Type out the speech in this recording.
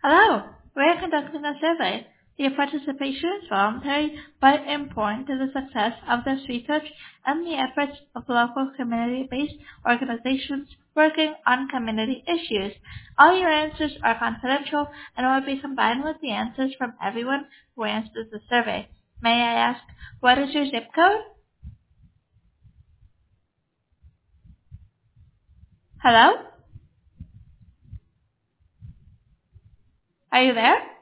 Hello. We're conducting a survey. Your participation is voluntary but important to the success of this research and the efforts of local community-based organizations working on community issues. All your answers are confidential and will be combined with the answers from everyone who answers the survey. May I ask, what is your zip code? Hello? Are you there?